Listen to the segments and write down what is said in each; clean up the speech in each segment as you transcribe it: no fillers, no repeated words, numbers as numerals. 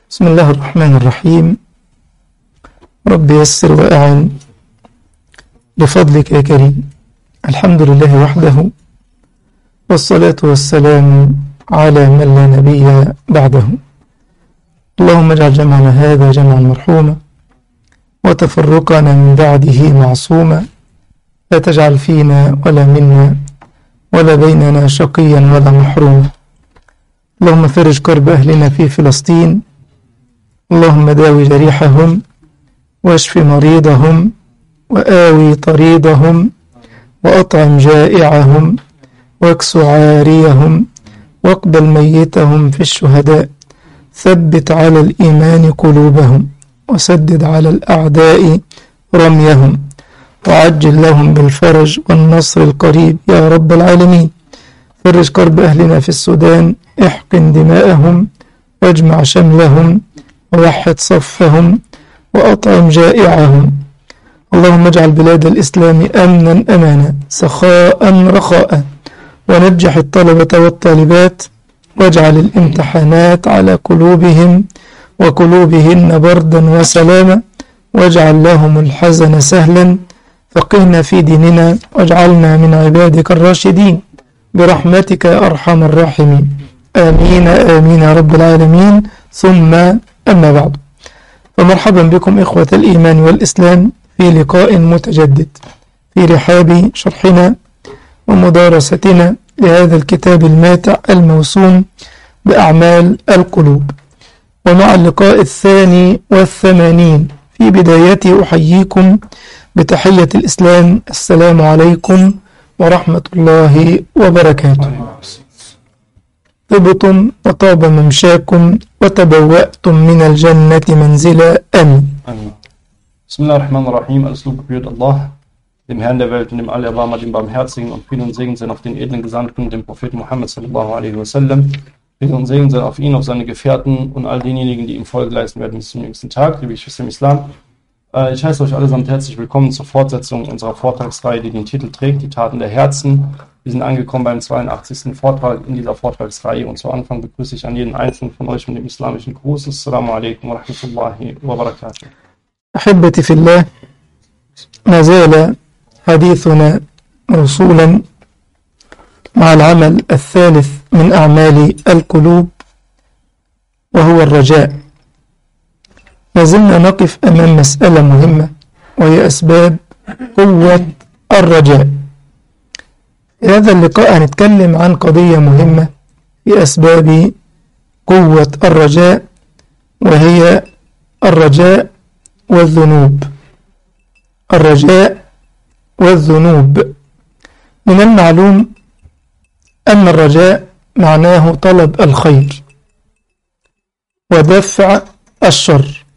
بسم الله الرحمن الرحيم. رب يسر وأعن بفضلك يا كريم. الحمد لله وحده، والصلاة والسلام على من لا نبي بعده. اللهم اجعل جمعنا هذا جمعا مرحوما، وتفرقنا من بعده معصوما، لا تجعل فينا ولا منا ولا بيننا شقيا ولا محروما. اللهم فرج كرب أهلنا في فلسطين، اللهم داوي جريحهم واشف مريضهم وآوي طريدهم وأطعم جائعهم واكس عاريهم واقبل ميتهم في الشهداء. ثبت على الإيمان قلوبهم وسدد على الأعداء رميهم، وعجل لهم بالفرج والنصر القريب يا رب العالمين. فرج كرب أهلنا في السودان، احقن دماءهم واجمع شملهم ووحد صفهم وأطعم جائعهم. اللهم اجعل بلاد الإسلام أمنا أمانا، سخاء رخاء، ونجح الطلبة والطالبات، واجعل الامتحانات على قلوبهم وقلوبهن بردا وسلاما، واجعل لهم الحزن سهلا. فقهنا في ديننا واجعلنا من عبادك الراشدين برحمتك يا أرحم الراحمين. آمين آمين يا رب العالمين. ثم أما بعد، فمرحبا بكم إخوة الإيمان والإسلام في لقاء متجدد في رحاب شرحنا ومدارستنا لهذا الكتاب الماتع الموسوم بأعمال القلوب، ومع اللقاء 82. في بدايته أحييكم بتحية الإسلام، السلام عليكم ورحمة الله وبركاته. طبتم وطاب ممشاكم وتبوأتم من الجنة منزلا. آمين. Bismillahirrahmanirrahim. Alles Lob gebührt Allah, dem Herrn der Welt und dem Allerbarmer, dem Barmherzigen, und Frieden und Segen sind auf den edlen Gesandten, dem Propheten Muhammad sallallahu alaihi wasallam. Frieden und Segen sind auf ihn, auf seine Gefährten und all denjenigen, die ihm Folge leisten werden bis zum jüngsten Tag, liebe Geschwister im Islam. Ich heiße euch allesamt herzlich willkommen zur Fortsetzung unserer Vortragsreihe, die den Titel trägt, die Taten der Herzen. Wir sind angekommen beim 82. Vortrag in dieser Vortragsreihe, und zu Anfang begrüße ich an jeden einzelnen von euch mit dem islamischen Gruß. Assalamu alaikum wa rahmatullahi wa barakatuh. أحبتي في الله، ما زال حديثنا موصولا مع العمل الثالث من أعمال القلوب، وهو الرجاء. ما زلنا نقف أمام مسألة مهمة، وهي أسباب قوة الرجاء. في هذا اللقاء هنتكلم عن قضية مهمة في أسباب قوة الرجاء، وهي الرجاء والذنوب. الرجاء والذنوب. من المعلوم أن الرجاء معناه طلب الخير ودفع الشر،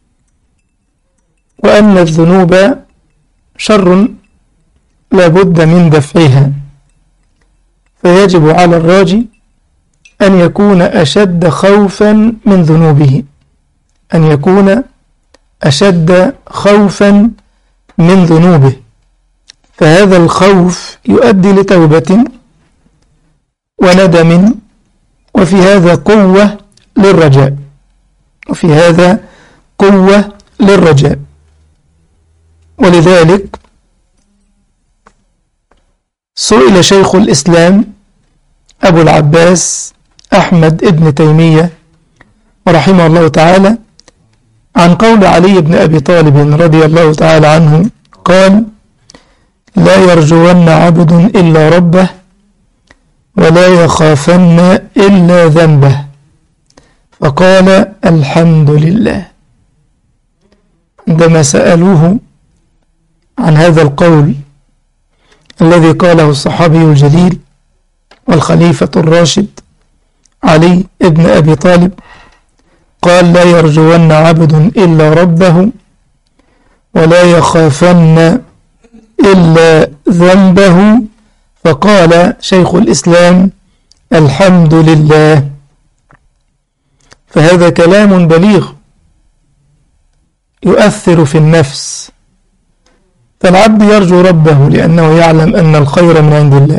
وأن الذنوب شر لا بد من دفعها، فيجب على الراجي أن يكون أشد خوفا من ذنوبه، أن يكون أشد خوفا من ذنوبه، فهذا الخوف يؤدي لتوبة وندم، وفي هذا قوة للرجاء، وفي هذا قوة للرجاء. ولذلك سئل شيخ الإسلام أبو العباس أحمد ابن تيمية رحمه الله تعالى عن قول علي بن أبي طالب رضي الله تعالى عنه، قال: لا يرجون عبد إلا ربه ولا يخافن إلا ذنبه، فقال: الحمد لله. عندما سألوه عن هذا القول الذي قاله الصحابي الجليل والخليفة الراشد علي بن أبي طالب، قال: لا يرجون عبد إلا ربه ولا يخافن إلا ذنبه، فقال شيخ الإسلام: الحمد لله. فهذا كلام بليغ يؤثر في النفس، فالعبد يرجو ربه لأنه يعلم أن الخير من عند الله،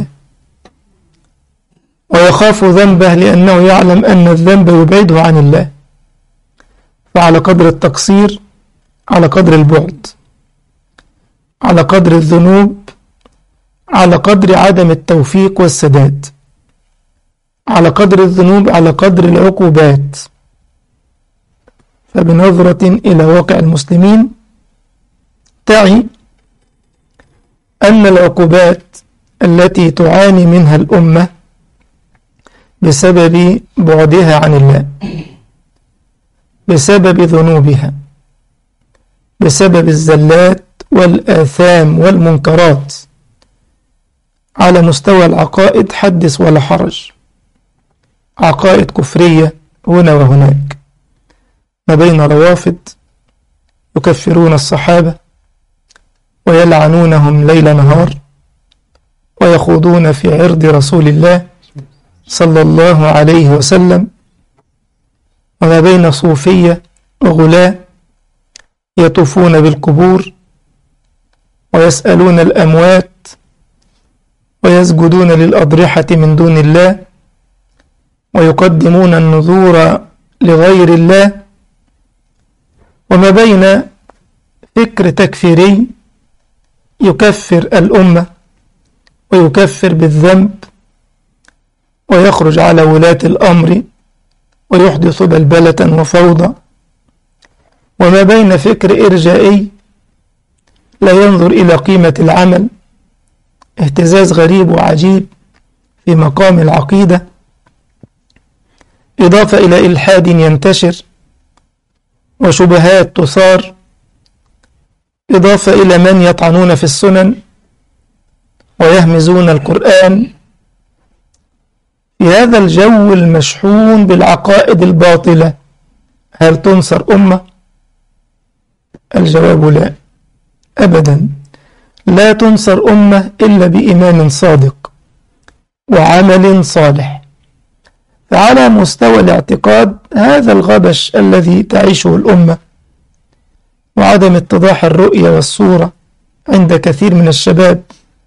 ويخاف ذنبه لأنه يعلم أن الذنب يبعده عن الله. فعلى قدر التقصير على قدر البعد، على قدر الذنوب على قدر عدم التوفيق والسداد، على قدر الذنوب على قدر العقوبات. فبنظرة إلى واقع المسلمين تعي أن العقوبات التي تعاني منها الأمة بسبب بعدها عن الله، بسبب ذنوبها، بسبب الزلات والآثام والمنكرات على مستوى العقائد حدث ولا حرج. عقائد كفرية هنا وهناك، ما بين روافض يكفرون الصحابة ويلعنونهم ليل نهار ويخوضون في عرض رسول الله صلى الله عليه وسلم، وما بين صوفية وغلاة يطوفون بالقبور ويسألون الأموات ويسجدون للأضرحة من دون الله ويقدمون النذور لغير الله، وما بين فكر تكفيري يكفر الأمة ويكفر بالذنب ويخرج على ولاة الأمر ويحدث بلبلة وفوضى، وما بين فكر إرجائي لا ينظر إلى قيمة العمل، اهتزاز غريب وعجيب في مقام العقيدة، إضافة إلى إلحاد ينتشر وشبهات تثار، إضافة إلى من يطعنون في السنن ويهمزون القرآن. في هذا الجو المشحون بالعقائد الباطلة هل تنصر أمة؟ الجواب لا، أبدا. لا تنصر أمة إلا بإيمان صادق وعمل صالح. فعلى مستوى الاعتقاد هذا الغبش الذي تعيشه الأمة وعدم اتضاح الرؤية والصورة عند كثير من الشباب،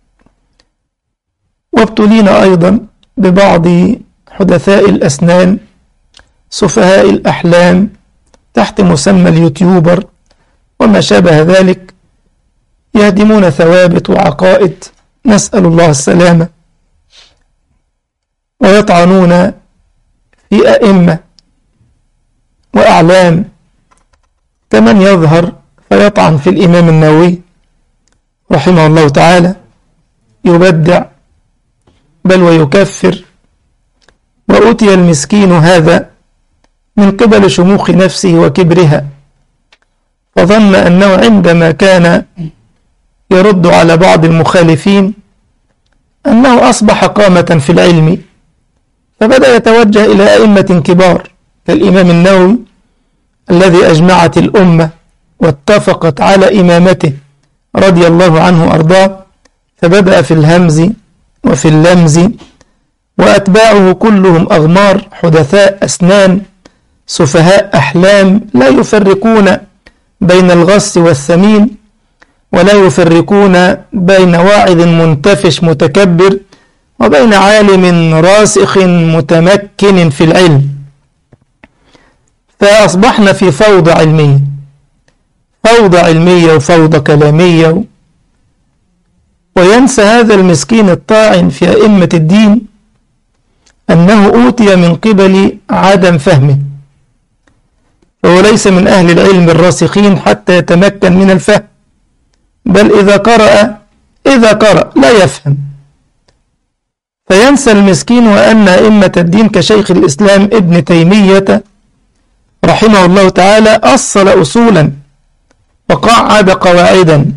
وابتلينا أيضا ببعض حدثاء الأسنان سفهاء الأحلام تحت مسمى اليوتيوبر وما شابه ذلك، يهدمون ثوابت وعقائد، نسأل الله السلامة، ويطعنون في أئمة وأعلام كمن يظهر فيطعن في الإمام النووي رحمه الله تعالى، يبدع بل ويكفر. وأتي المسكين هذا من قبل شموخ نفسه وكبرها، فظن أنه عندما كان يرد على بعض المخالفين أنه أصبح قامة في العلم، فبدأ يتوجه إلى أئمة كبار كالإمام النووي الذي أجمعت الأمة واتفقت على إمامته رضي الله عنه وأرضاه، فبدأ في الهمز وفي اللمز، وأتباعه كلهم أغمار حدثاء أسنان سفهاء أحلام لا يفرقون بين الغص والثمين، ولا يفرقون بين واعظ منتفش متكبر وبين عالم راسخ متمكن في العلم. فأصبحنا في فوضى علمية، فوضى علمية وفوضى كلامية. وينسى هذا المسكين الطاعن في أئمة الدين أنه أوتي من قبل عدم فهمه، فهو ليس من أهل العلم الراسخين حتى يتمكن من الفهم، بل إذا قرأ لا يفهم. فينسى المسكين وأن أئمة الدين كشيخ الإسلام ابن تيمية رحمه الله تعالى أصل أصولا وقعد قواعدا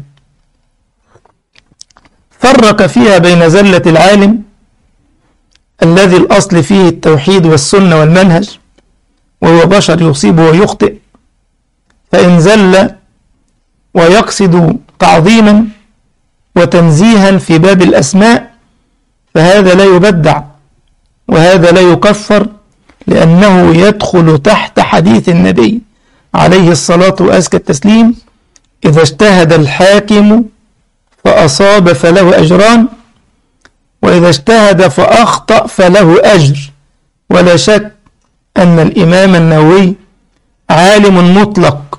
فرق فيها بين زلة العالم الذي الأصل فيه التوحيد والسنة والمنهج، وهو بشر يصيب ويخطئ، فإن زل ويقصد تعظيما وتنزيها في باب الأسماء فهذا لا يبدع وهذا لا يكفر، لأنه يدخل تحت حديث النبي عليه الصلاة وأزكى التسليم: إذا اجتهد الحاكم فأصاب فله أجران، وإذا اجتهد فأخطأ فله أجر. ولا شك أن الإمام النووي عالم مطلق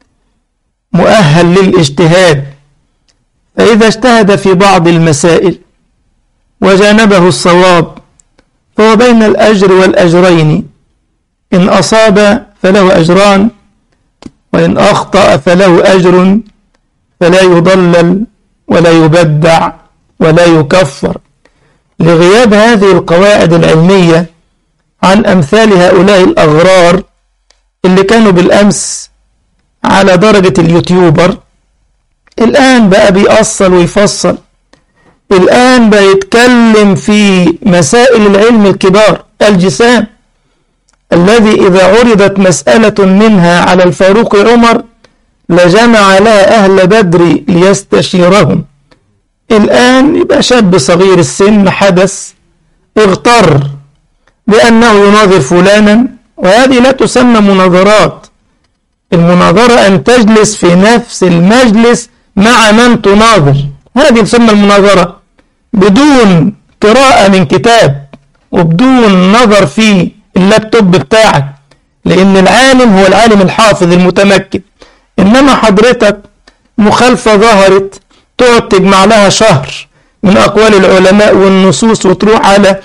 مؤهل للاجتهاد، فإذا اجتهد في بعض المسائل وجانبه الصواب فهو بين الأجر والأجرين، إن أصاب فله أجران، وإن أخطأ فله أجر، فلا يضلل ولا يبدع ولا يكفر، لغياب هذه القواعد العلمية عن أمثال هؤلاء الأغرار اللي كانوا بالأمس على درجة اليوتيوبر، الآن بقى بيأصل ويفصل، الآن بقى يتكلم في مسائل العلم الكبار الجسام، الذي إذا عرضت مسألة منها على الفاروق عمر لجمع لها أهل بدر ليستشيرهم. الآن يبقى شاب صغير السن حدث اغتر بأنه يناظر فلانا، وهذه لا تسمى مناظرات. المناظرة أن تجلس في نفس المجلس مع من تناظر، هذه تسمى المناظرة، بدون قراءة من كتاب وبدون نظر في اللابتوب بتاعك، لأن العالم هو العالم الحافظ المتمكن. إنما حضرتك مخالفة ظهرت تقعد تجمع لها شهر من أقوال العلماء والنصوص، وتروح على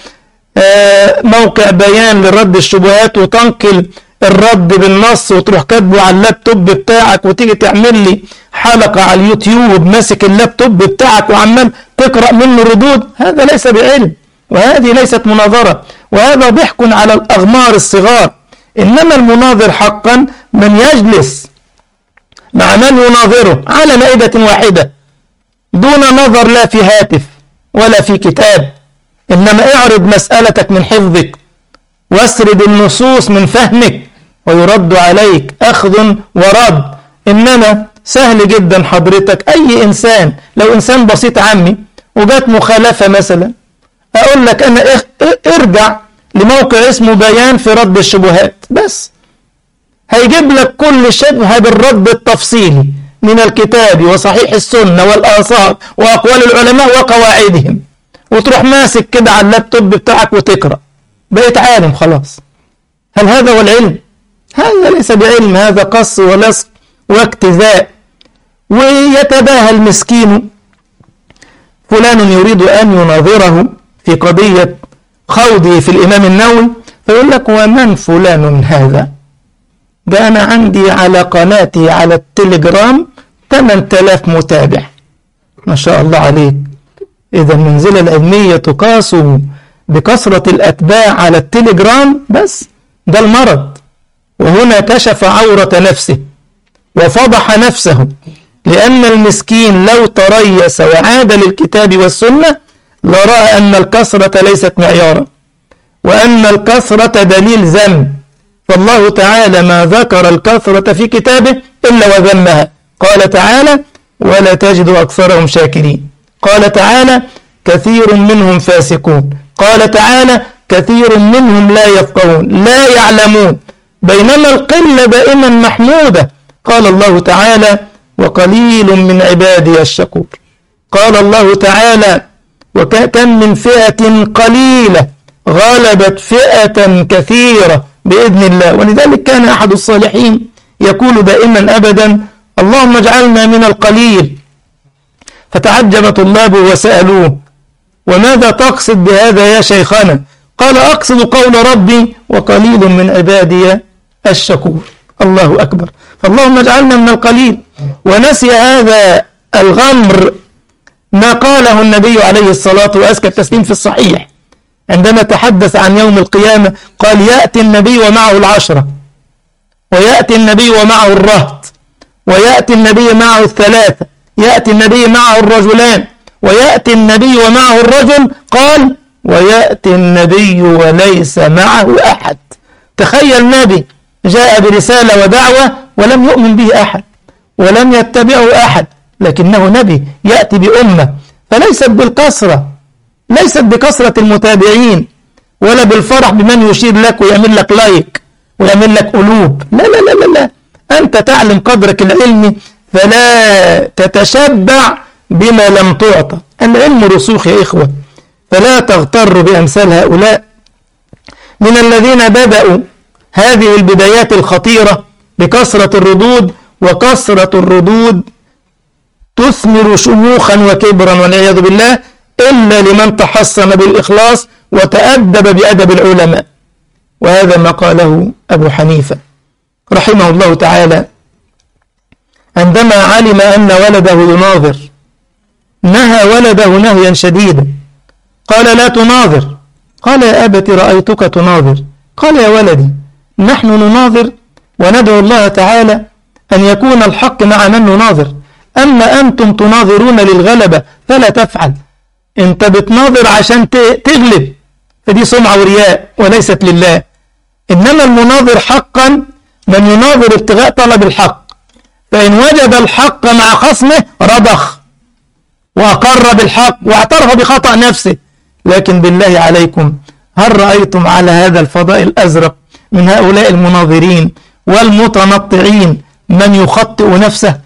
موقع بيان لرد الشبهات وتنقل الرد بالنص وتروح كاتبه على اللابتوب بتاعك، وتيجي تعمل لي حلقة على اليوتيوب ماسك اللابتوب بتاعك وعمال تقرأ منه ردود. هذا ليس بعلم، وهذه ليست مناظرة، وهذا ضحك على الأغمار الصغار. إنما المناظر حقا من يجلس مع من يناظره على مائدة واحدة دون نظر لا في هاتف ولا في كتاب، إنما اعرض مسألتك من حفظك واسرد النصوص من فهمك ويرد عليك أخذ ورد. إنما سهل جدا حضرتك أي إنسان، لو إنسان بسيط عمي وجات مخالفة مثلا، أقول لك أنا ارجع لموقع اسمه بيان في رد الشبهات، بس هيجيب لك كل شبهة بالرد التفصيلي من الكتاب وصحيح السنة والآثار وأقوال العلماء وقواعدهم، وتروح ماسك كده على اللابتوب بتاعك وتقرأ، بقيت عالم خلاص. هل هذا هو العلم؟ هذا ليس بعلم، هذا قص ولصق واكتذاء. ويتباهى المسكين فلان يريد أن يناظره في قضية خوضه في الإمام النووي، فيقول لك ومن فلان هذا؟ ده أنا عندي على قناتي على التليجرام 8000 متابع، ما شاء الله عليك. إذا المنزلة العلمية تقاس بكثرة الأتباع على التليجرام بس، ده المرض. وهنا كشف عورة نفسه وفضح نفسه، لأن المسكين لو تريس وعاد للكتاب والسنة لرأى أن الكثرة ليست معيارا، وأن الكثرة دليل ذم. فالله تعالى ما ذكر الكثرة في كتابه إلا وذمها. قال تعالى ولا تجد أكثرهم شاكرين. قال تعالى كثير منهم فاسقون. قال تعالى كثير منهم لا يفقهون لا يعلمون، بينما القلة دائما محمودة. قال الله تعالى وقليل من عبادي الشكور. قال الله تعالى وكم من فئة قليلة غلبت فئة كثيرة بإذن الله. ولذلك كان أحد الصالحين يقول دائما أبدا اللهم اجعلنا من القليل. فتعجب طلابه وسألوه وماذا تقصد بهذا يا شيخنا؟ قال أقصد قول ربي وقليل من عبادي الشكور. الله أكبر. فاللهم اجعلنا من القليل. ونسي هذا الغمر ما قاله النبي عليه الصلاة وأزكى التسليم في الصحيح عندما تحدث عن يوم القيامة، قال يأتي النبي ومعه العشرة، ويأتي النبي ومعه الرهط، ويأتي النبي معه الثلاثة، يأتي النبي معه الرجلان، ويأتي النبي ومعه الرجل، قال ويأتي النبي وليس معه أحد. تخيل نبي جاء برسالة ودعوة ولم يؤمن به أحد ولم يتبعه أحد، لكنه نبي يأتي بأمة، فليست بالكثرة، ليست بكثرة المتابعين ولا بالفرح بمن يشير لك ويعمل لك لايك ويعمل لك قلوب. لا لا لا لا لا، أنت تعلم قدرك العلمي فلا تتشبع بما لم تعطى. العلم رسوخ يا إخوة، فلا تغتر بأمثال هؤلاء من الذين بدأوا هذه البدايات الخطيرة بكثرة الردود، وكثرة الردود تثمر شموخا وكبرا والعياذ بالله، إلا لمن تحصن بالإخلاص وتأدب بأدب العلماء. وهذا ما قاله أبو حنيفة رحمه الله تعالى عندما علم أن ولده يناظر، نهى ولده نهيا شديدا، قال لا تناظر. قال يا أبت رأيتك تناظر. قال يا ولدي نحن نناظر وندعو الله تعالى أن يكون الحق مع من نناظر، أما أنتم تناظرون للغلبة فلا تفعل. أنت بتناظر عشان تغلب، فدي سمعة ورياء وليست لله. إنما المناظر حقا من يناظر ابتغاء طلب الحق، فإن وجد الحق مع خصمه رضخ وأقر بالحق واعترف بخطأ نفسه. لكن بالله عليكم، هل رأيتم على هذا الفضاء الأزرق من هؤلاء المناظرين والمتنطعين من يخطئ نفسه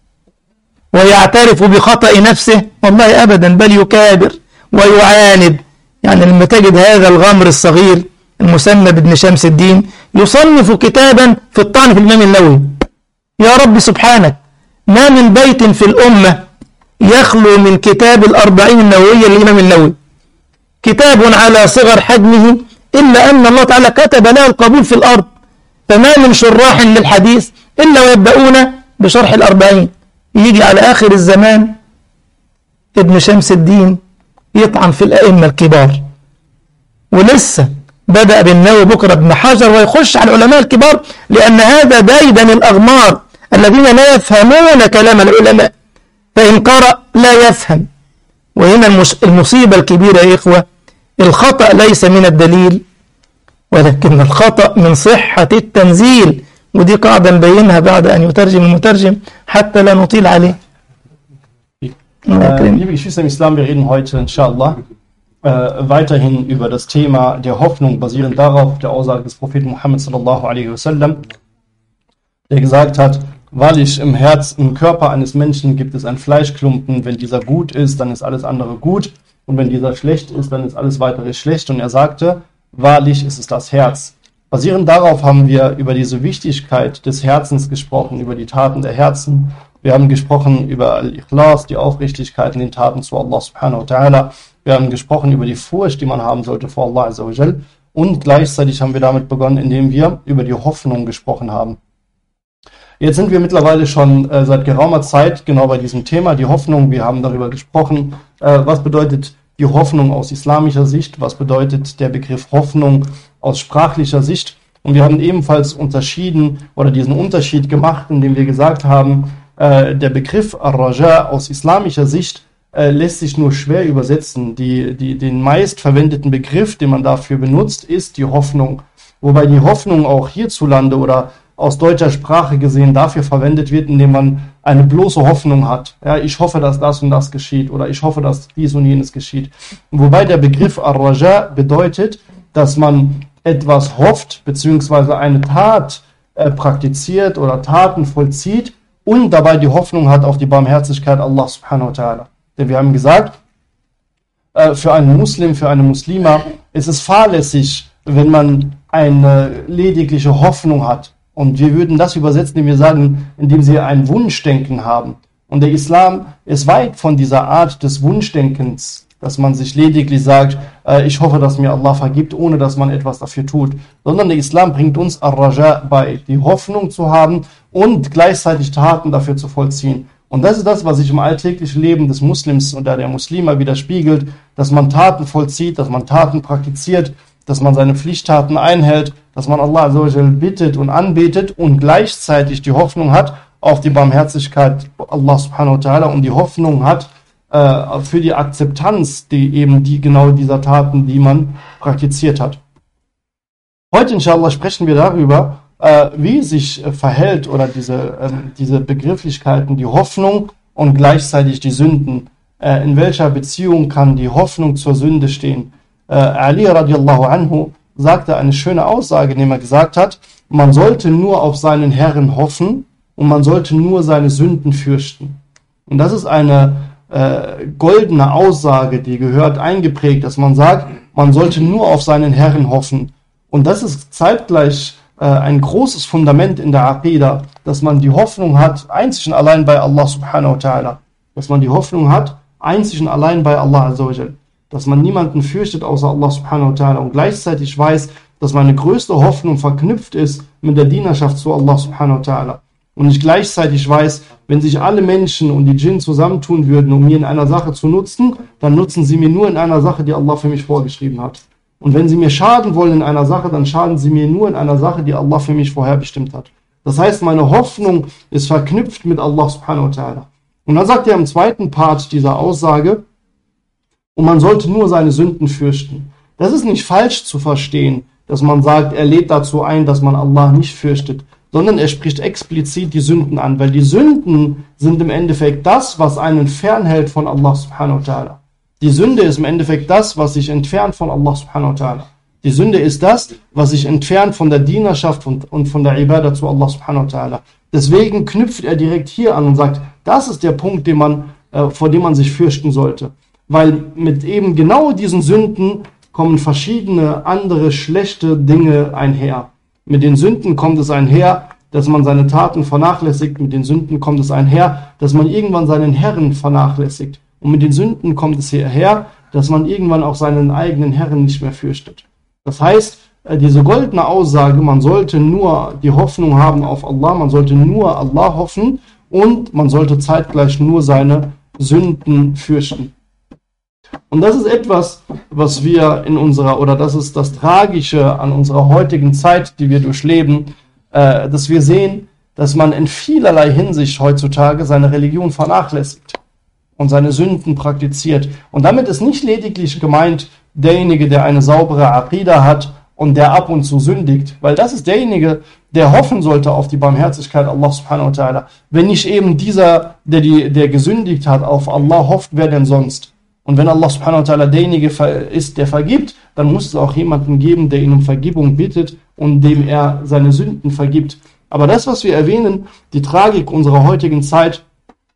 ويعترف بخطأ نفسه؟ والله أبدا، بل يكابر ويعاند. يعني لما تجد هذا الغمر الصغير المسمى بابن شمس الدين يصنف كتابا في الطعن في الإمام النووي. يا رب سبحانك، ما من بيت في الأمة يخلو من كتاب الأربعين النووية للإمام النووي، كتاب على صغر حجمه، إلا أن الله تعالى كتب له القبول في الأرض. فما من شراح للحديث إلا ويبدأون بشرح الأربعين. يجي على آخر الزمان ابن شمس الدين يطعن في الأئمة الكبار، ولسه بدأ بالنووي بكرة ابن حجر ويخش على العلماء الكبار، لأن هذا ديدن الأغمار الذين لا يفهمون كلام العلماء، فإن قرأ لا يفهم. وهنا المصيبة الكبيرة يا إخوة، الخطأ ليس من الدليل، ولكن الخطأ من صحة التنزيل. ودي قاعدة نبينها بعد أن يترجم المترجم حتى لا نطيل عليه. Liebe Geschwister im Islam, wir reden heute inshallah weiterhin über das Thema der Hoffnung, basierend darauf der Aussage des Propheten Muhammad sallallahu alaihi wasallam, der gesagt hat: Wahrlich, im Herz, im Körper eines Menschen gibt es einen Fleischklumpen. Wenn dieser gut ist, dann ist alles andere gut, und wenn dieser schlecht ist, dann ist alles weitere schlecht. Und er sagte: Wahrlich ist es das Herz. Basierend darauf haben wir über diese Wichtigkeit des Herzens gesprochen, über die Taten der Herzen. Wir haben gesprochen über Al-Ikhlas, die Aufrichtigkeit in den Taten zu Allah subhanahu wa ta'ala. Wir haben gesprochen über die Furcht, die man haben sollte vor Allah azza wa jal. Und gleichzeitig haben wir damit begonnen, indem wir über die Hoffnung gesprochen haben. Jetzt sind wir mittlerweile schon seit geraumer Zeit genau bei diesem Thema, die Hoffnung. Wir haben darüber gesprochen, was bedeutet die Hoffnung aus islamischer Sicht, was bedeutet der Begriff Hoffnung aus sprachlicher Sicht. Und wir haben ebenfalls unterschieden oder diesen Unterschied gemacht, indem wir gesagt haben, der Begriff Ar-Raja aus islamischer Sicht lässt sich nur schwer übersetzen. Den meist verwendeten Begriff, den man dafür benutzt, ist die Hoffnung. Wobei die Hoffnung auch hierzulande oder aus deutscher Sprache gesehen dafür verwendet wird, indem man eine bloße Hoffnung hat. Ja, ich hoffe, dass das und das geschieht, oder ich hoffe, dass dies und jenes geschieht. Wobei der Begriff Ar-Raja bedeutet, dass man etwas hofft, beziehungsweise eine Tat praktiziert oder Taten vollzieht und dabei die Hoffnung hat auf die Barmherzigkeit Allah subhanahu wa ta'ala. Denn wir haben gesagt, für einen Muslim, für eine Muslima ist es fahrlässig, wenn man eine ledigliche Hoffnung hat. Und wir würden das übersetzen, indem wir sagen, indem sie ein Wunschdenken haben. Und der Islam ist weit von dieser Art des Wunschdenkens, dass man sich lediglich sagt, ich hoffe, dass mir Allah vergibt, ohne dass man etwas dafür tut. Sondern der Islam bringt uns Ar-Raja bei, die Hoffnung zu haben und gleichzeitig Taten dafür zu vollziehen. Und das ist das, was sich im alltäglichen Leben des Muslims oder der Muslima widerspiegelt, dass man Taten vollzieht, dass man Taten praktiziert, dass man seine Pflichttaten einhält, dass man Allah azza wa jal bittet und anbetet und gleichzeitig die Hoffnung hat auf die Barmherzigkeit Allah subhanahu wa ta'ala und die Hoffnung hat für die Akzeptanz genau dieser Taten, die man praktiziert hat. Heute inshallah sprechen wir darüber, wie sich verhält oder diese Begrifflichkeiten, die Hoffnung und gleichzeitig die Sünden. In welcher Beziehung kann die Hoffnung zur Sünde stehen? Ali radiallahu anhu sagte eine schöne Aussage, indem er gesagt hat, man sollte nur auf seinen Herrn hoffen und man sollte nur seine Sünden fürchten. Und das ist eine goldene Aussage, die gehört eingeprägt, dass man sagt, man sollte nur auf seinen Herrn hoffen. Und das ist zeitgleich ein großes Fundament in der Aqidah, dass man die Hoffnung hat, einzig und allein bei Allah subhanahu wa ta'ala. Dass man die Hoffnung hat, einzig und allein bei Allah azza wa jal. Dass man niemanden fürchtet außer Allah subhanahu wa ta'ala und gleichzeitig weiß, dass meine größte Hoffnung verknüpft ist mit der Dienerschaft zu Allah subhanahu wa ta'ala. Und ich gleichzeitig weiß, wenn sich alle Menschen und die Djinn zusammentun würden, um mir in einer Sache zu nutzen, dann nutzen sie mir nur in einer Sache, die Allah für mich vorgeschrieben hat. Und wenn sie mir schaden wollen in einer Sache, dann schaden sie mir nur in einer Sache, die Allah für mich vorherbestimmt hat. Das heißt, meine Hoffnung ist verknüpft mit Allah subhanahu wa ta'ala. Und dann sagt er im zweiten Part dieser Aussage, und man sollte nur seine Sünden fürchten. Das ist nicht falsch zu verstehen, dass man sagt, er lädt dazu ein, dass man Allah nicht fürchtet, sondern er spricht explizit die Sünden an, weil die Sünden sind im Endeffekt das, was einen fernhält von Allah subhanahu wa ta'ala. Die Sünde ist im Endeffekt das, was sich entfernt von Allah subhanahu wa ta'ala. Die Sünde ist das, was sich entfernt von der Dienerschaft und von der Ibadah zu Allah subhanahu wa ta'ala. Deswegen knüpft er direkt hier an und sagt, das ist der Punkt, vor dem man sich fürchten sollte. Weil mit eben genau diesen Sünden kommen verschiedene andere schlechte Dinge einher. Mit den Sünden kommt es einher, dass man seine Taten vernachlässigt. Mit den Sünden kommt es einher, dass man irgendwann seinen Herren vernachlässigt. Und mit den Sünden kommt es hierher, dass man irgendwann auch seinen eigenen Herren nicht mehr fürchtet. Das heißt, diese goldene Aussage, man sollte nur die Hoffnung haben auf Allah, man sollte nur Allah hoffen und man sollte zeitgleich nur seine Sünden fürchten. Und das ist etwas, was wir das ist das Tragische an unserer heutigen Zeit, die wir durchleben, dass wir sehen, dass man in vielerlei Hinsicht heutzutage seine Religion vernachlässigt und seine Sünden praktiziert. Und damit ist nicht lediglich gemeint derjenige, der eine saubere Aqidah hat und der ab und zu sündigt, weil das ist derjenige, der hoffen sollte auf die Barmherzigkeit Allah subhanahu wa ta'ala. Wenn nicht eben dieser, der gesündigt hat, auf Allah hofft, wer denn sonst? Und wenn Allah subhanahu wa ta'ala derjenige ist, der vergibt, dann muss es auch jemanden geben, der ihn um Vergebung bittet und dem er seine Sünden vergibt. Aber das, was wir erwähnen, die Tragik unserer heutigen Zeit,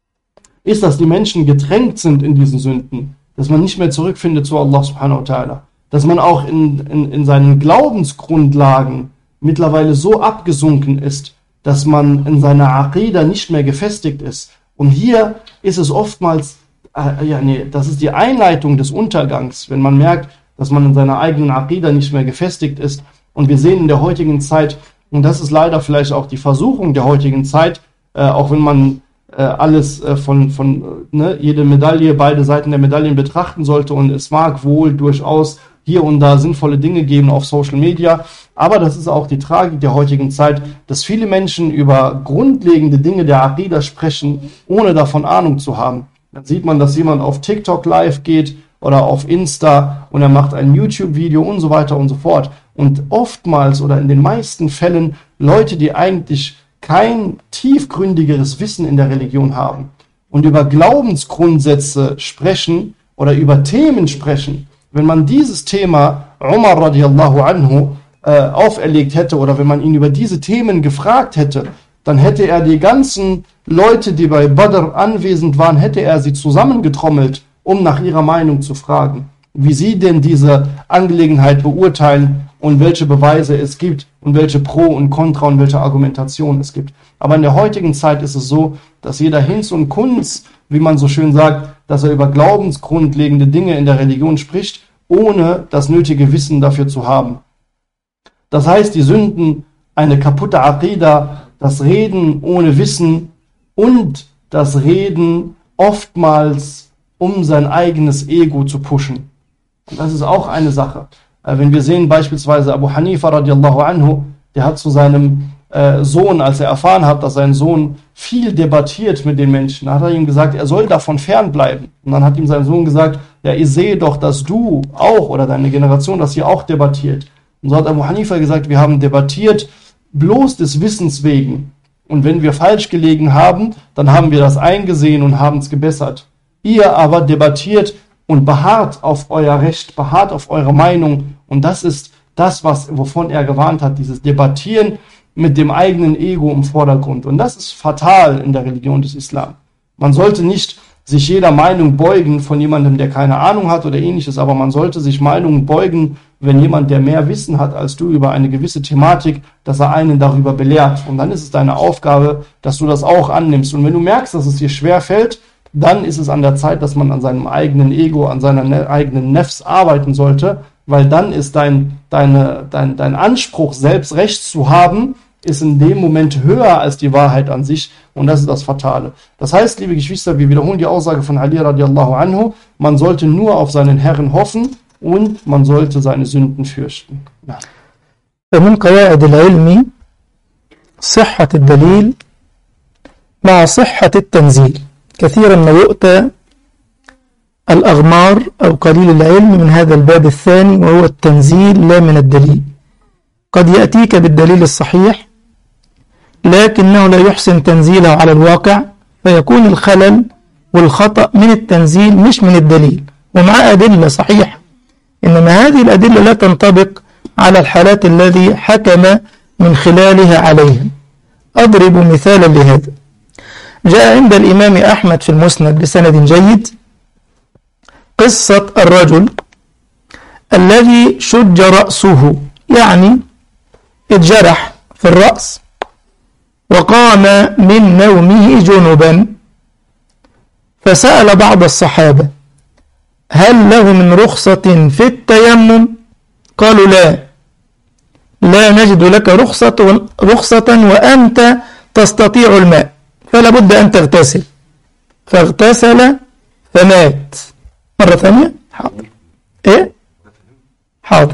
ist, dass die Menschen getränkt sind in diesen Sünden, dass man nicht mehr zurückfindet zu Allah subhanahu wa ta'ala, dass man auch in seinen Glaubensgrundlagen mittlerweile so abgesunken ist, dass man in seiner Aqidah nicht mehr gefestigt ist. Und hier ist es oftmals, das ist die Einleitung des Untergangs, wenn man merkt, dass man in seiner eigenen Aqidah nicht mehr gefestigt ist. Und wir sehen in der heutigen Zeit, und das ist leider vielleicht auch die Versuchung der heutigen Zeit, auch wenn man alles jede Medaille, beide Seiten der Medaillen betrachten sollte, und es mag wohl durchaus hier und da sinnvolle Dinge geben auf Social Media, aber das ist auch die Tragik der heutigen Zeit, dass viele Menschen über grundlegende Dinge der Aqidah sprechen, ohne davon Ahnung zu haben. Dann sieht man, dass jemand auf TikTok live geht oder auf Insta und er macht ein YouTube-Video und so weiter und so fort. Und oftmals oder in den meisten Fällen Leute, die eigentlich kein tiefgründigeres Wissen in der Religion haben und über Glaubensgrundsätze sprechen oder über Themen sprechen. Wenn man dieses Thema Umar radiallahu anhu auferlegt hätte oder wenn man ihn über diese Themen gefragt hätte, dann hätte er die ganzen Leute, die bei Badr anwesend waren, hätte er sie zusammengetrommelt, um nach ihrer Meinung zu fragen, wie sie denn diese Angelegenheit beurteilen und welche Beweise es gibt und welche Pro und Contra und welche Argumentation es gibt. Aber in der heutigen Zeit ist es so, dass jeder Hinz und Kunz, wie man so schön sagt, dass er über glaubensgrundlegende Dinge in der Religion spricht, ohne das nötige Wissen dafür zu haben. Das heißt, die Sünden, eine kaputte Aqidah, das Reden ohne Wissen und das Reden oftmals, um sein eigenes Ego zu pushen. Und das ist auch eine Sache. Wenn wir sehen beispielsweise Abu Hanifa radiallahu anhu, der hat zu seinem Sohn, als er erfahren hat, dass sein Sohn viel debattiert mit den Menschen, hat er ihm gesagt, er soll davon fernbleiben. Und dann hat ihm sein Sohn gesagt, ja, ich sehe doch, dass du auch oder deine Generation, dass ihr auch debattiert. Und so hat Abu Hanifa gesagt, wir haben debattiert bloß des Wissens wegen. Und wenn wir falsch gelegen haben, dann haben wir das eingesehen und haben es gebessert. Ihr aber debattiert und beharrt auf euer Recht, beharrt auf eure Meinung. Und das ist das, wovon er gewarnt hat, dieses Debattieren mit dem eigenen Ego im Vordergrund. Und das ist fatal in der Religion des Islam. Man sollte nicht sich jeder Meinung beugen von jemandem, der keine Ahnung hat oder ähnliches, aber man sollte sich Meinungen beugen wenn jemand, der mehr Wissen hat als du über eine gewisse Thematik, dass er einen darüber belehrt. Und dann ist es deine Aufgabe, dass du das auch annimmst. Und wenn du merkst, dass es dir schwer fällt, dann ist es an der Zeit, dass man an seinem eigenen Ego, an seiner eigenen Nefs arbeiten sollte, weil dann ist dein Anspruch, selbst Recht zu haben, ist in dem Moment höher als die Wahrheit an sich, und das ist das Fatale. Das heißt, liebe Geschwister, wir wiederholen die Aussage von Ali radiallahu anhu, man sollte nur auf seinen Herrn hoffen und man sollte seine Sünden fürchten. Ja. فمن قواعد العلم صحة الدليل مع صحة التنزيل. كثيرا ما يؤتى الأغمار أو قليل العلم من هذا الباب الثاني، وهو التنزيل لا من الدليل. قد يأتيك بالدليل الصحيح لكنه لا يحسن تنزيله على الواقع، فيكون الخلل والخطأ من التنزيل مش من الدليل، ومع أدلة صحيحة، إنما هذه الأدلة لا تنطبق على الحالات الذي حكم من خلالها عليها. أضرب مثالا لهذا. جاء عند الإمام أحمد في المسند بسند جيد قصة الرجل الذي شج رأسه، يعني اتجرح في الرأس وقام من نومه جنبا، فسأل بعض الصحابة هل له من رخصة في التيمم؟ قالوا لا نجد لك رخصة وأنت تستطيع الماء، فلا بد أن تغتسل. فاغتسل فمات. مرة ثانية. حاضر. إيه؟ حاضر.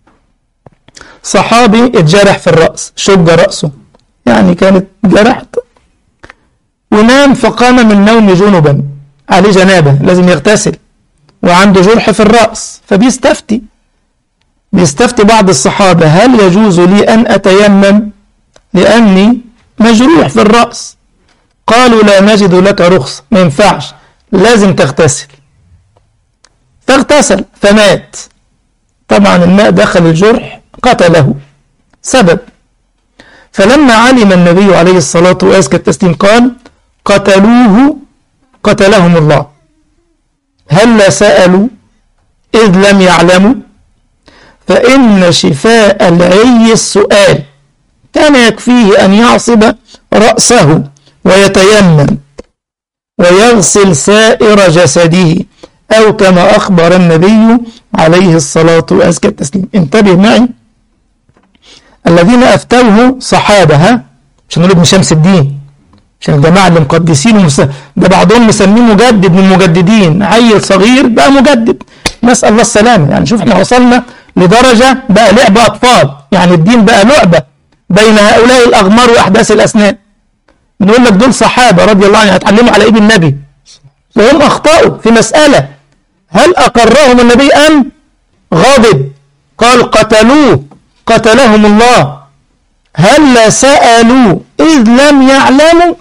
صحابي اتجرح في الرأس، شج رأسه، يعني كانت جرحت، ونام فقام من نوم جنبا، عليه جنابة لازم يغتسل، وعنده جرح في الرأس، فبيستفتي بعض الصحابة هل يجوز لي أن أتيمم لأني مجروح في الرأس؟ قالوا لا نجد لك رخصة، ما ينفعش، لازم تغتسل. فاغتسل فمات. طبعا الماء دخل الجرح قتله، سبب. فلما علم النبي عليه الصلاة وأزكى التسليم قال قتلهم الله. هل سألوا إذ لم يعلموا؟ فإن شفاء العي السؤال. كان يكفيه أن يعصب رأسه ويتيمم ويغسل سائر جسده، أو كما أخبر النبي عليه الصلاة وأزكى التسليم. انتبه معي، الذين أفتوه صحابة، مش نقول ابن شمس الدين، عشان الجماعة اللي مقدسين ده بعضهم مسميه مجدد من المجددين، عيل صغير بقى مجدد، نسأل الله السلامة. يعني شوف احنا وصلنا لدرجة بقى لعبة أطفال، يعني الدين بقى لعبة بين هؤلاء الأغمار وأحداث الأسنان. بنقول لك دول صحابة رضي الله عنهم هتعلموا على إيد النبي، وهم أخطأوا في مسألة، هل أقرهم النبي أم غضب؟ قال قتلهم الله. هل سألوا إذ لم يعلموا؟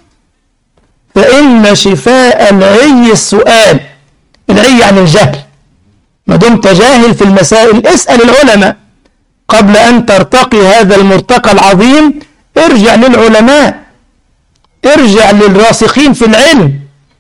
فإن شفاء العي السؤال. العي عن الجهل، ما دمت جاهل في المسائل اسأل العلماء قبل أن ترتقي هذا المرتقى العظيم. ارجع للعلماء، ارجع للراسخين في العلم،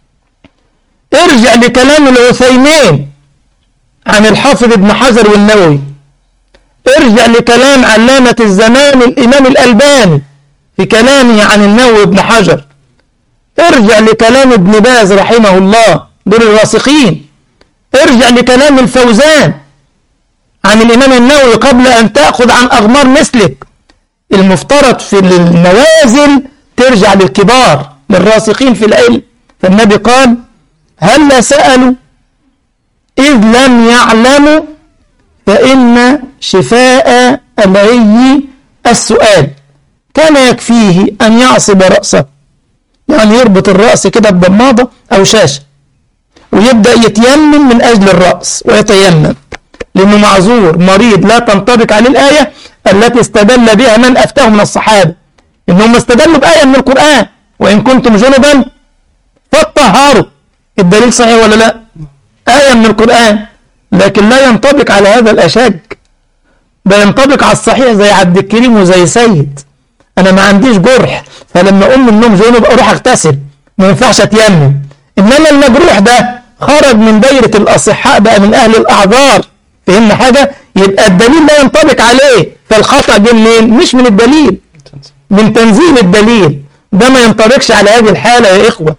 ارجع لكلام العثيمين عن الحافظ ابن حجر والنووي، ارجع لكلام علامة الزمان الإمام الألباني في كلامه عن النووي ابن حجر، ارجع لكلام ابن باز رحمه الله، دول الراسخين، ارجع لكلام الفوزان عن الإمام النووي قبل أن تأخذ عن أغمار مثلك. المفترض في النوازل ترجع للكبار للراسخين في العلم. فالنبي قال هل سألوا إذ لم يعلموا؟ فإن شفاء العي السؤال. كان يكفيه أن يعصب رأسه، يعني يربط الرأس كده بضمادة أو شاشة ويبدأ يتيمم من أجل الرأس ويتيمم، لأنه معذور مريض لا تنطبق عليه الآية التي استدل بها من أفتاه من الصحابة، إنهم استدلوا بآية من القرآن وإن كنتم جنبا فاطهروا. الدليل صحيح ولا لا؟ آية من القرآن، لكن لا ينطبق على هذا الأشج، ده ينطبق على الصحيح زي عبد الكريم وزي سيد. أنا ما عنديش جرح، فلما أقوم من النوم جنب أروح أغتسل، ما ينفعش أتيمم. إنما المجروح ده خرج من دايرة الأصحاء، بقى من أهل الأعذار. فهمنا حاجة؟ يبقى الدليل لا ينطبق عليه، فالخطأ جه منين؟ مش من الدليل، من تنزيل الدليل، ده ما ينطبقش على هذه الحالة يا إخوة.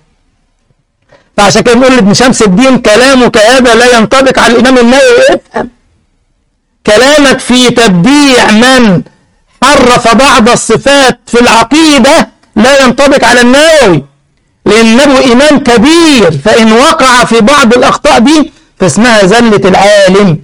فعشان كده نقول لابن شمس الدين كلامك هذا لا ينطبق على الإمام النووي. افهم كلامك في تبديع من حرف بعض الصفات في العقيدة لا ينطبق على النووي، لأن النووي إمام كبير، فإن وقع في بعض الأخطاء دي فاسمها زلة العالم.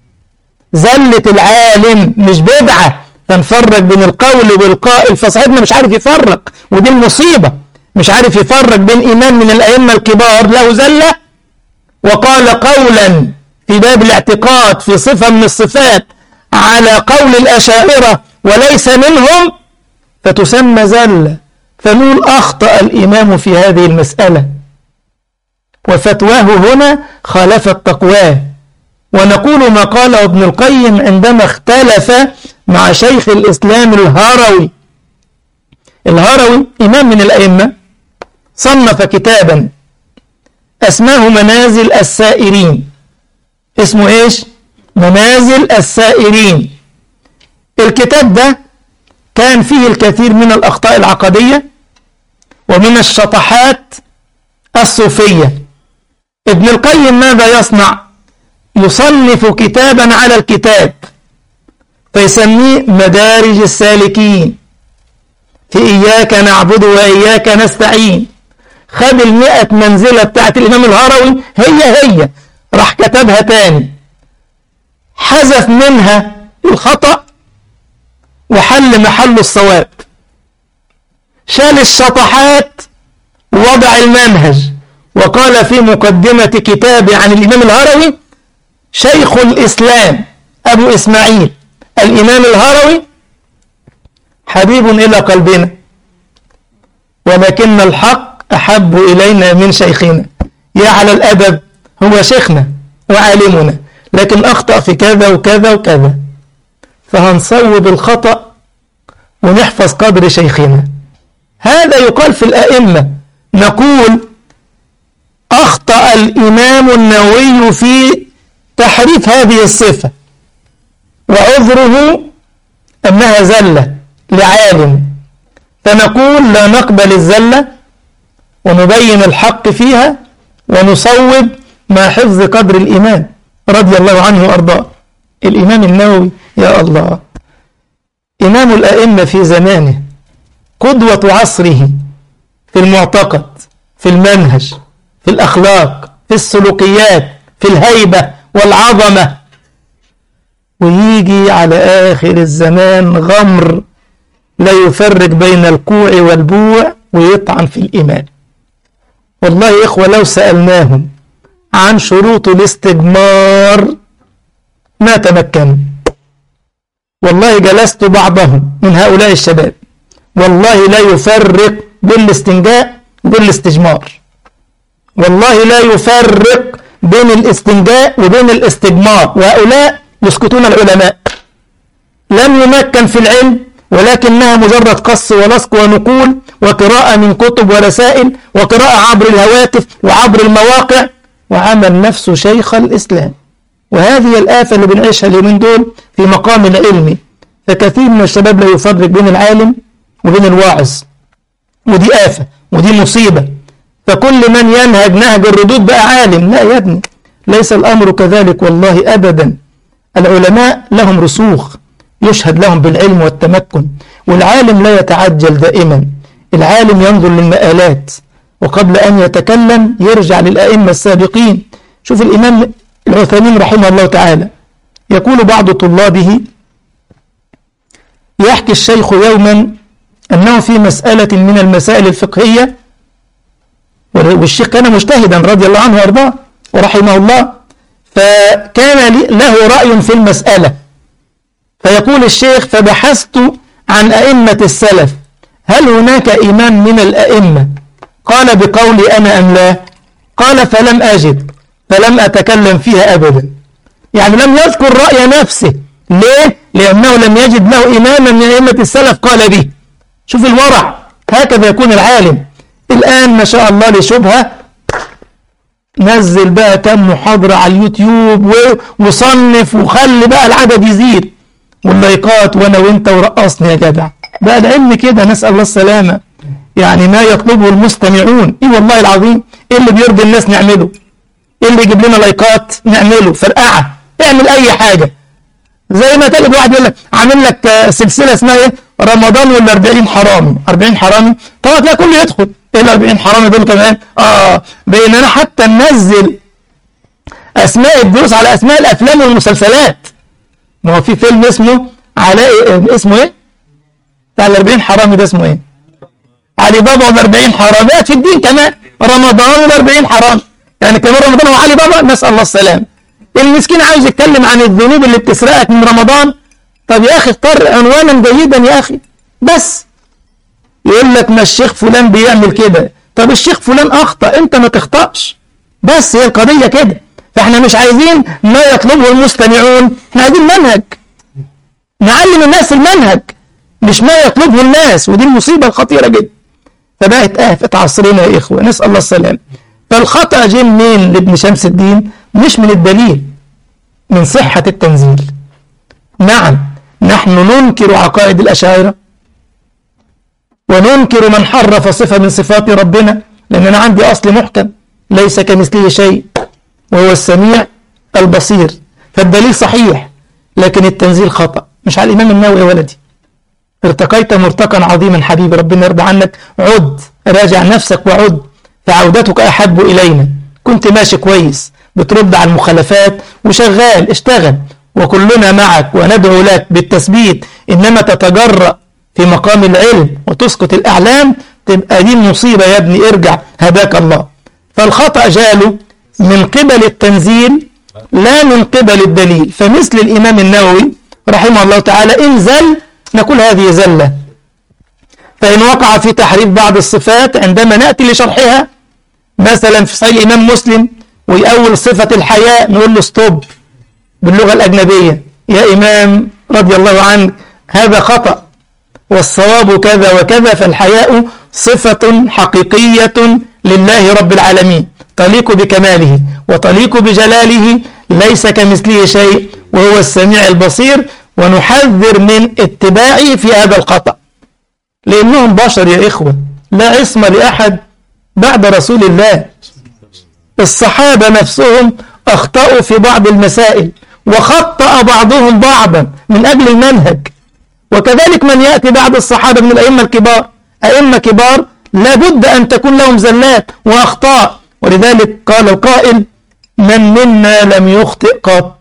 زلة العالم مش بدعة فنفرق بين القول والقائل، فصاحبنا مش عارف يفرق، ودي المصيبة، مش عارف يفرق بين إمام من الأئمة الكبار له زلة وقال قولا في باب الاعتقاد في صفة من الصفات على قول الأشاعرة وليس منهم، فتسمى زلة. فنقول أخطأ الإمام في هذه المسألة وفتواه هنا خالفت تقواه. ونقول ما قاله ابن القيم عندما اختلف مع شيخ الإسلام الهروي. الهروي إمام من الأئمة، صنف كتابا اسمه منازل السائرين. اسمه إيش؟ منازل السائرين. الكتاب ده كان فيه الكثير من الأخطاء العقدية ومن الشطحات الصوفية. ابن القيم ماذا يصنع؟ يصنف كتابا على الكتاب فيسميه مدارج السالكين في إياك نعبد وإياك نستعين. خد 100 منزلة بتاعت الإمام الهروي هي راح كتبها تاني، حذف منها الخطأ وحل محل الصواب، شال الشطحات ووضع المنهج. وقال في مقدمة كتابه عن الإمام الهروي: شيخ الإسلام أبو إسماعيل الإمام الهروي حبيب إلى قلبنا، ولكن الحق أحب إلينا من شيخنا. يا على الأدب، هو شيخنا وعالمنا لكن أخطأ في كذا وكذا وكذا، فهنصوب الخطأ ونحفظ قدر شيخنا. هذا يقال في الأئمة. نقول أخطأ الإمام النووي في تحريف هذه الصفة، وعذره أنها زلة لعالم، فنقول لا نقبل الزلة ونبين الحق فيها ونصوب مع حفظ قدر الإمام رضي الله عنه وأرضاه. الإمام النووي يا الله إمام الأئمة في زمانه، قدوة عصره في المعتقد، في المنهج، في الأخلاق، في السلوكيات، في الهيبة والعظمة. ويجي على آخر الزمان غمر لا يفرق بين الكوع والبوع ويطعن في الإيمان. والله يا إخوة لو سألناهم عن شروط الاستجمار ما تمكنوا. والله جلست بعضهم من هؤلاء الشباب والله لا يفرق بين الاستنجاء وبين الاستجمار، والله لا يفرق بين الاستنجاء وبين الاستجمار، وهؤلاء يسكتون العلماء. لم يمكن في العلم ولكنها مجرد قص ولصق ونقول وقراءة من كتب ورسائل وقراءة عبر الهواتف وعبر المواقع، وعمل نفسه شيخ الإسلام. وهذه الآفة اللي بنعيشها اليومين دول في مقام العلم. فكثير من الشباب لا يفرق بين العالم وبين الواعظ، ودي آفة ودي مصيبة. فكل من ينهج نهج الردود بقى عالم. لا يا ابني، ليس الأمر كذلك والله أبدا. العلماء لهم رسوخ يشهد لهم بالعلم والتمكن، والعالم لا يتعجل دائما. العالم ينظر للمآلات، وقبل أن يتكلم يرجع للأئمة السابقين. شوف الإمام العثيمين رحمه الله تعالى يقول بعض طلابه: يحكي الشيخ يوما أنه في مسألة من المسائل الفقهية، والشيخ كان مجتهدا رضي الله عنه وارضاه ورحمه الله، فكان له رأي في المسألة. فيقول الشيخ: فبحثت عن أئمة السلف، هل هناك إمام من الأئمة قال بقولي أنا أم لا؟ قال: فلم أجد، فلم أتكلم فيها أبدا. يعني لم يذكر رأي نفسه. ليه؟ لأنه لم يجد له إماما من أئمة السلف قال به. شوف الورع، هكذا يكون العالم. الآن ما شاء الله لشبهة نزل بقى كم محاضرة على اليوتيوب وصنف وخلي بقى العدد يزيد واللايكات وانا وانت ورقصني يا جدع. بقى العلم كده، نسأل الله السلامة. يعني ما يطلبه المستمعون، ايه والله العظيم، ايه اللي بيرضي الناس نعمله، ايه اللي يجيب لنا لايكات نعمله، فرقعة، اعمل اي حاجة. زي ما تجد واحد يقول لك عامل لك سلسلة اسمها ايه، رمضان ولا 40 حرامي. 40 حرامي طبعا تلاقي كله يدخل، ايه ال 40 حرامي دول كمان؟ بيننا حتى ننزل اسماء الدروس على اسماء الافلام والمسلسلات. ما هو في فيلم اسمه علاء، اسمه ايه بتاع ال 40 حرامي ده، اسمه ايه؟ علي بابا وال 40 حرامي. في الدين كمان رمضان وال 40 حرامي، يعني كمان رمضان وعلي بابا، نسأل الله السلام. المسكين عاوز يتكلم عن الذنوب اللي بتسرقك من رمضان. طب يا اخي اختار عنوانا جيدا يا اخي، بس يقول لك ما الشيخ فلان بيعمل كده. طب الشيخ فلان اخطأ، انت ما تخطأش، بس هي القضية كده. فاحنا مش عايزين ما يطلبه المستمعون، احنا عايزين منهج، نعلم الناس المنهج مش ما يطلبه الناس، ودي المصيبة الخطيرة جدا. فبقت آفة عصرنا يا إخوة، نسأل الله السلام. فالخطأ جه منين لابن شمس الدين؟ مش من الدليل، من صحة التنزيل. نعم نحن ننكر عقائد الأشاعرة وننكر من حرف صفة من صفات ربنا، لأن أنا عندي أصل محكم ليس كمثله شيء وهو السميع البصير، فالدليل صحيح لكن التنزيل خطأ. مش على الإمام النووي يا ولدي، ارتقيت مرتقا عظيما حبيبي، ربنا يرضى عنك، عد راجع نفسك وعد، فعودتك أحب إلينا. كنت ماشي كويس بترد على المخالفات وشغال، اشتغل وكلنا معك وندعو لك بالتثبيت، إنما تتجرأ في مقام العلم وتسقط الأعلام تبقى دي مصيبة يا ابني، ارجع هداك الله. فالخطأ جاله من قبل التنزيل لا من قبل الدليل. فمثل الإمام النووي رحمه الله تعالى إن زل نقول هذه زلة. فإن وقع في تحريف بعض الصفات عندما نأتي لشرحها، مثلا في صحيح الإمام مسلم ويأول صفة الحياء نقول له ستوب باللغة الأجنبية، يا إمام رضي الله عنك هذا خطأ والصواب كذا وكذا، فالحياء صفة حقيقية لله رب العالمين تليق بكماله وتليق بجلاله، ليس كمثله شيء وهو السميع البصير. ونحذر من اتباعه في هذا الخطأ، لأنهم بشر يا إخوة، لا عصمة لأحد بعد رسول الله. الصحابة نفسهم أخطأوا في بعض المسائل وخطأ بعضهم بعضا من أجل المنهج، وكذلك من يأتي بعد الصحابة من الأئمة الكبار، أئمة كبار لابد أن تكون لهم زلات وأخطاء. ولذلك قال القائل من منا لم يخطئ قط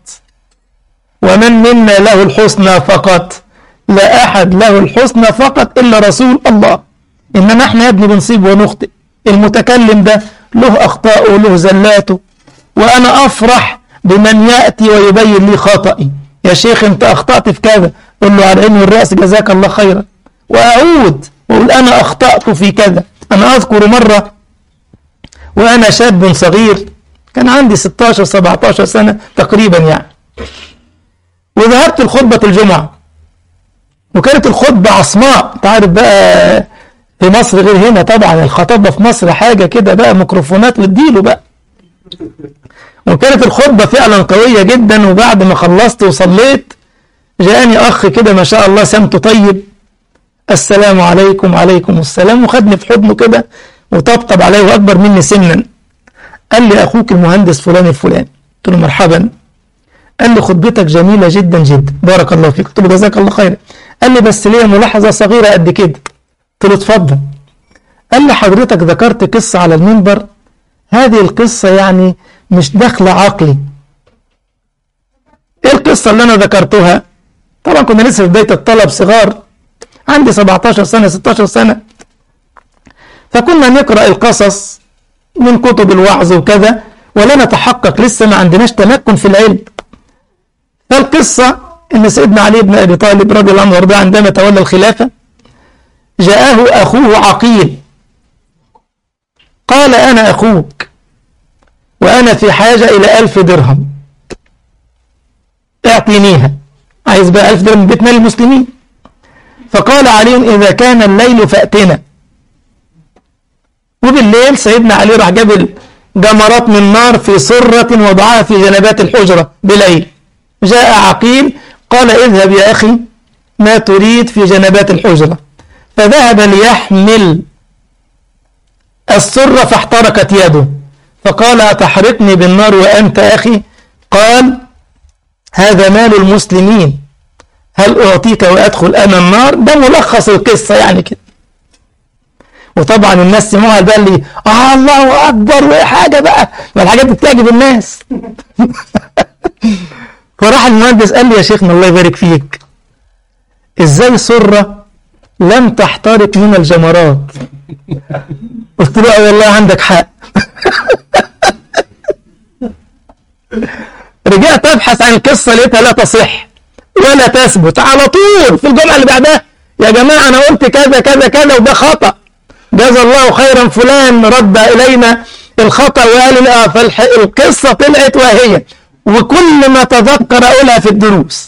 ومن منا له الحسنى فقط، لا أحد له الحسنى فقط إلا رسول الله، إنما احنا يا ابني بنصيب ونخطئ. المتكلم ده له أخطاء وله زلاته، وأنا أفرح بمن يأتي ويبين لي خطئي، يا شيخ أنت أخطأت في كذا، قل له على العين والرأس جزاك الله خيرا، وأعود وأقول أنا أخطأت في كذا. أنا أذكر مرة وأنا شاب صغير كان عندي 16-17 سنة تقريبا يعني، وذهبت لخطبة الجمعة، وكانت الخطبة عصماء. تعرف بقى في مصر غير هنا طبعا، الخطبة في مصر حاجة كده بقى، ميكروفونات واديله بقى. وكانت الخطبة فعلا قوية جدا. وبعد ما خلصت وصليت جاءني أخ كده ما شاء الله سمته طيب، السلام عليكم. وعليكم السلام، وخدني في حضنه كده وطبطب عليه، وأكبر مني سنا. قال لي أخوك المهندس فلان الفلاني. قلت له مرحبا. قال لي خطبتك جميلة جدا جدا، بارك الله فيك. قلت له جزاك الله خير. قال لي بس ليه ملاحظة صغيرة قد كده. قلت له اتفضل. قال لي حضرتك ذكرت قصة على المنبر، هذه القصة يعني مش داخلة عقلي. ايه القصة اللي انا ذكرتها؟ طبعا كنا لسه في بداية الطلب صغار، عندي 17 سنة 16 سنة، فكنا نقرأ القصص من كتب الوعظ وكذا، ولا نتحقق، لسه ما عندناش تمكن في العلم. فالقصة ان سيدنا علي بن ابي طالب رضي الله عنه وارضاه عندما تولى الخلافة جاءه اخوه عقيل، قال انا اخوك وانا في حاجة الى 1000 درهم اعطينيها، عايز بقى 1000 درهم من بيت مال المسلمين. فقال علي اذا كان الليل فاتنا. وبالليل سيدنا علي راح جاب جمرات من نار في صرة وضعها في جنبات الحجرة بليل. جاء عقيل قال اذهب يا أخي ما تريد في جنبات الحجرة، فذهب ليحمل الصرة فاحترقت يده، فقال أتحرقني بالنار وأنت أخي؟ قال هذا مال المسلمين، هل أعطيك وأدخل أنا النار؟ ده ملخص القصة يعني كده. وطبعا الناس سمعوها بقى اللي الله أكبر وإيه حاجة بقى، ما الحاجات دي بتعجب الناس. فراح المهندس قال لي يا شيخنا الله يبارك فيك، إزاي صرة لم تحترق من الجمرات؟ قلت له والله عندك حق. رجعت أبحث عن القصة لقيتها لا تصح ولا تثبت. على طول في الجمعة اللي بعدها يا جماعة أنا قلت كذا كذا كذا وده خطأ، جزا الله خيرا فلان رد إلينا الخطأ وقال فالقصة طلعت وهي. وكل ما تذكر أقولها في الدروس،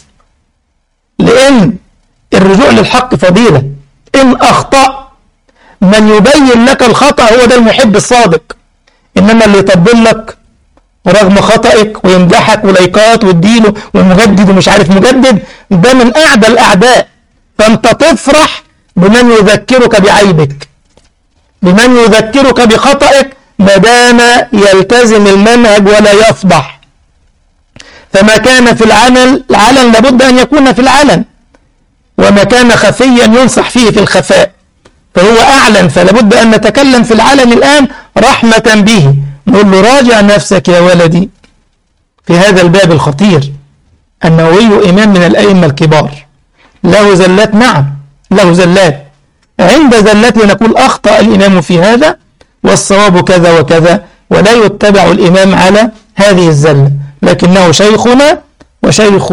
لأن الرجوع للحق فضيلة. إن أخطأ من يبين لك الخطأ هو ده المحب الصادق، إنما اللي يطبل لك ورغم خطأك ويمدحك ولايكات واديله ومجدد ومش عارف مجدد، ده من أعدى الأعداء. فأنت تفرح بمن يذكرك بعيبك، بمن يذكرك بخطأك ما دام يلتزم المنهج ولا يفضح. فما كان في العلن لابد أن يكون في العلن، وما كان خفيا ينصح فيه في الخفاء، فهو أعلن، فلابد أن نتكلم في العلن الآن رحمة به. نقول له راجع نفسك يا ولدي في هذا الباب الخطير. النووي إمام من الأئمة الكبار، له زلات، نعم له زلات، عند زلته نقول أخطأ الإمام في هذا والصواب كذا وكذا، ولا يتبع الإمام على هذه الزلة، لكنه شيخنا وشيخ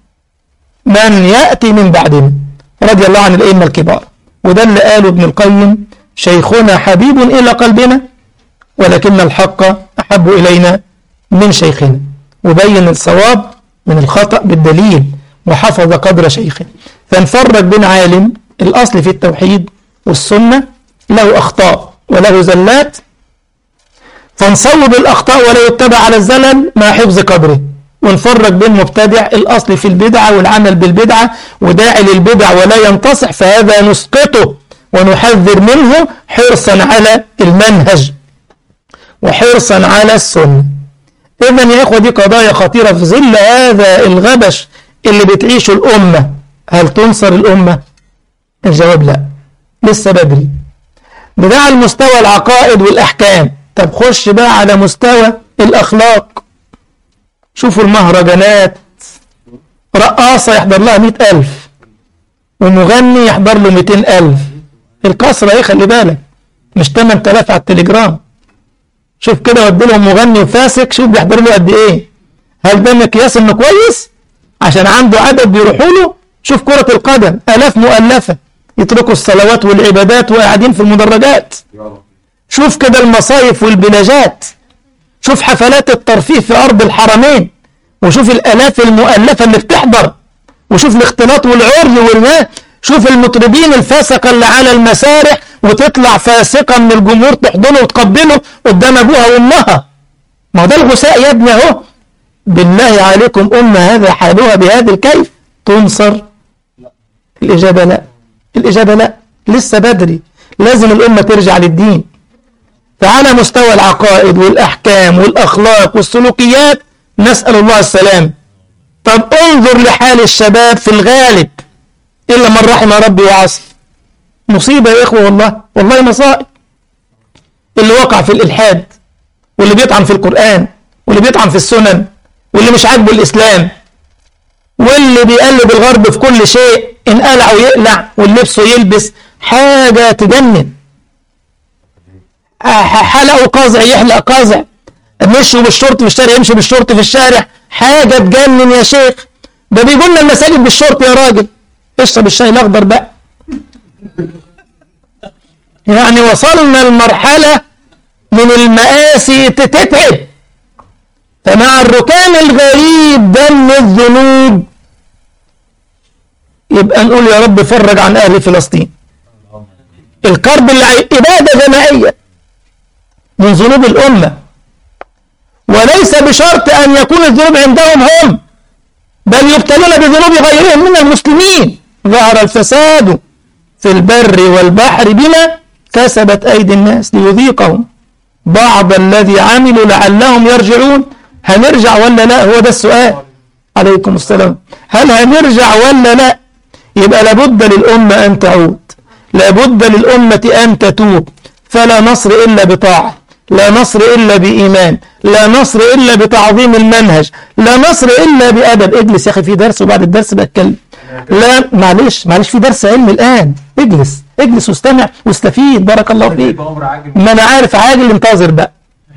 من يأتي من بعدنا رضي الله عن الأئمة الكبار. وده اللي قاله ابن القيم شيخنا حبيب إلى قلبنا ولكن الحق أحب إلينا من شيخنا، وبين الصواب من الخطأ بالدليل وحفظ قدر شيخه. فنفرق بين عالم الأصل في التوحيد والسنة له أخطاء وله زلات، فنصوب الأخطاء ولا يتبع على الزلل مع حفظ قدره، ونفرق بين مبتدع الأصل في البدعة والعمل بالبدعة وداعي للبدع ولا ينتصح، فهذا نسقطه ونحذر منه حرصا على المنهج وحرصا على السنة. إذن يا إخوة دي قضايا خطيرة في ظل هذا الغبش اللي بتعيشه الأمة. هل تنصر الأمة؟ الجواب لا، لسه بدري. ده على المستوى العقائد والأحكام. طب خش بقى على مستوى الأخلاق. شوفوا المهرجانات، رقاصة يحضر لها 100,000 ومغني يحضر له 200,000. الكسرة ايه خلي بالك، مش 8,000 على التليجرام. شوف كده ودي لهم مغني وفاسق، شوف بيحضر له قد ايه. هل ده مقياس انه كويس عشان عنده عدد بيروحوا له؟ شوف كرة القدم آلاف مؤلفة يتركوا الصلوات والعبادات وقاعدين في المدرجات. شوف كده المصايف والبلاجات، شوف حفلات الترفيه في أرض الحرمين، وشوف الآلاف المؤلفة اللي بتحضر، وشوف الاختلاط والعري والماء. شوف المطربين الفاسقة اللي على المسارح وتطلع فاسقة من الجمهور تحضنه وتقبله قدام أبوها وأمها. ما هو ده الغساء يا ابني اهو. بالله عليكم أمة هذا حالها بهذا الكيف تنصر؟ الإجابة لا، الإجابة لا، لسه بدري، لازم الأمة ترجع للدين. فعلى مستوى العقائد والأحكام والأخلاق والسلوكيات نسأل الله السلام. طب انظر لحال الشباب في الغالب إلا من رحم ربي وعصي. مصيبة يا إخوة، والله مصائب. اللي وقع في الإلحاد، واللي بيطعن في القرآن، واللي بيطعن في السنن، واللي مش عاجبه الإسلام، واللي بيقلب الغرب في كل شيء، إن قلع ويقلع واللبسه يلبس، حاجة تجنن. حلقه قازع يحلق قازع، مشوا بالشرط في الشارع يمشي بالشرط في الشارع، حاجة تجنن يا شيخ. ده بيقولنا المساجد بالشرط يا راجل، اشرب الشاي الأخضر بقى. يعني وصلنا لمرحلة من المآسي تتعب. فمع الركام الغريب ده من الذنوب يبقى نقول يا رب فرج عن أهل فلسطين. الكرب اللي إبادة جماعية من ذنوب الأمة، وليس بشرط أن يكون الذنوب عندهم هم، بل يبتلون بذنوب غيرهم من المسلمين. ظهر الفساد في البر والبحر بما كسبت أيدي الناس ليذيقهم بعض الذي عملوا لعلهم يرجعون. هنرجع ولا لا؟ هو ده السؤال. عليكم السلام. هل هنرجع ولا لا؟ يبقى لابد للأمة أن تعود، لابد للأمة أن تتوب. فلا نصر إلا بطاعة، لا نصر إلا بإيمان، لا نصر إلا بتعظيم المنهج، لا نصر إلا بأدب. اجلس يا أخي، في درس وبعد الدرس بتكلم. لا معلش في درس علم الآن. اجلس واستمع واستفيد. بارك الله فيك. ما أنا عارف عاجل، انتظر بقى.